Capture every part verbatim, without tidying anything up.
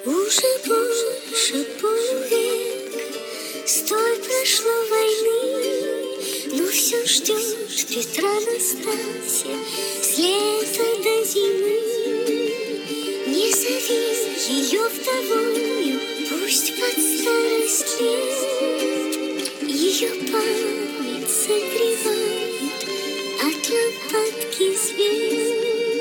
Уже больше полвека с той прошло войны, но все ждет Петра Настасья с лета до зимы. Не зови ее вдовою, пусть под старость лет ее память согревает от лампадки звезд.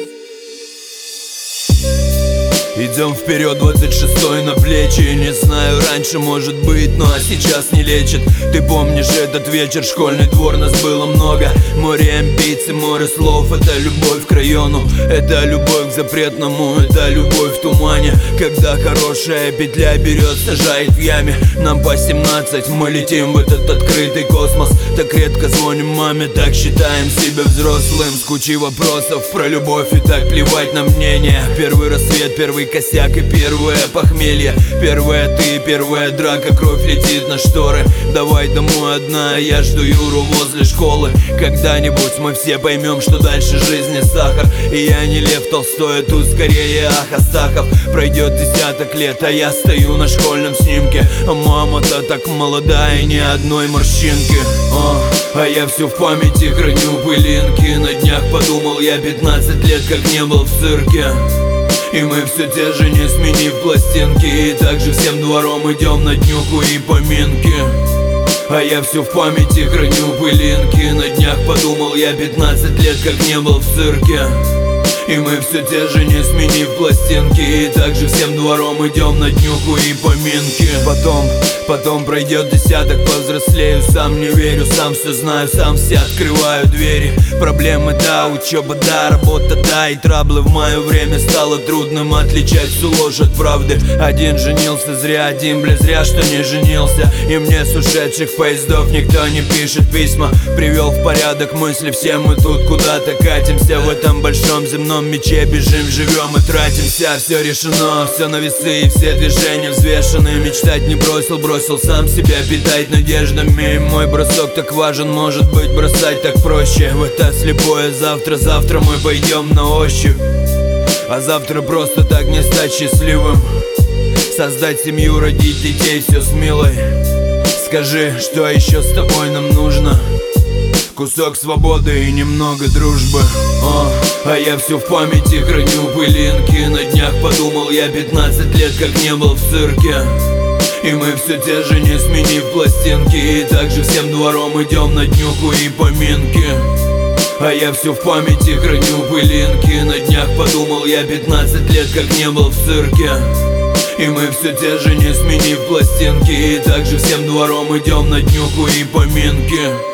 Идем вперед, двадцать шестой на плечи. Не знаю, раньше может быть, но а сейчас не лечит. Ты помнишь этот вечер, школьный двор, нас было много. Море амбиций, море слов, это любовь к району. Это любовь к запретному, это любовь в тумане. Когда хорошая петля берет, сажает в яме. Нам по семнадцать, мы летим в этот открытый космос. Так редко звоним маме, так считаем себя взрослым. С кучей вопросов про любовь и так плевать на мнение. Первый рассвет, первый косяк и первое похмелье. Первая ты, первая драка, кровь летит на шторы. Давай домой одна, я жду Юру возле школы. Когда-нибудь мы все поймем, что дальше жизни сахар. И я не Лев Толстой, а тут скорее Ах Астахов. Пройдет десяток лет, а я стою на школьном снимке. А мама-то так молодая, ни одной морщинки. О, а я все в памяти храню пылинки. На днях подумал я пятнадцать лет, как не был в цирке. И мы все те же, не сменив пластинки. И также всем двором идем на днюху и поминки. А я все в памяти храню пылинки. На днях подумал я пятнадцать лет, как не был в цирке. И мы все те же, не сменив пластинки. И также всем двором идем на днюху и поминки. Потом, потом пройдет десяток, повзрослею. Сам не верю, сам все знаю, сам все открываю двери. Проблемы да, учеба да, работа да. И траблы в мое время стало трудным отличать всю ложь от правды. Один женился зря, один бля зря, что не женился. И мне с ушедших поездов никто не пишет письма. Привел в порядок мысли, все мы тут куда-то катимся. В этом большом земном мече бежим, живем и тратимся. Все решено, все на весы и все движения взвешены. Мечтать не бросил, бросил сам себя питать надеждами. И мой бросок так важен, может быть бросать так проще. В это слепое завтра, завтра мы пойдем на ощупь. А завтра просто так не стать счастливым. Создать семью, родить детей, все с милой. Скажи, что еще с тобой нам нужно? Кусок свободы и немного дружбы. О, а я все в памяти храню пылинки. На днях подумал я пятнадцать лет, как не был в цирке. И мы все те же, не сменив пластинки. И также всем двором идем на днюху и поминки. А я все в памяти храню пылинки. На днях подумал я пятнадцать лет, как не был в цирке. И мы все те же, не сменив пластинки. И также всем двором идем на днюху и поминки.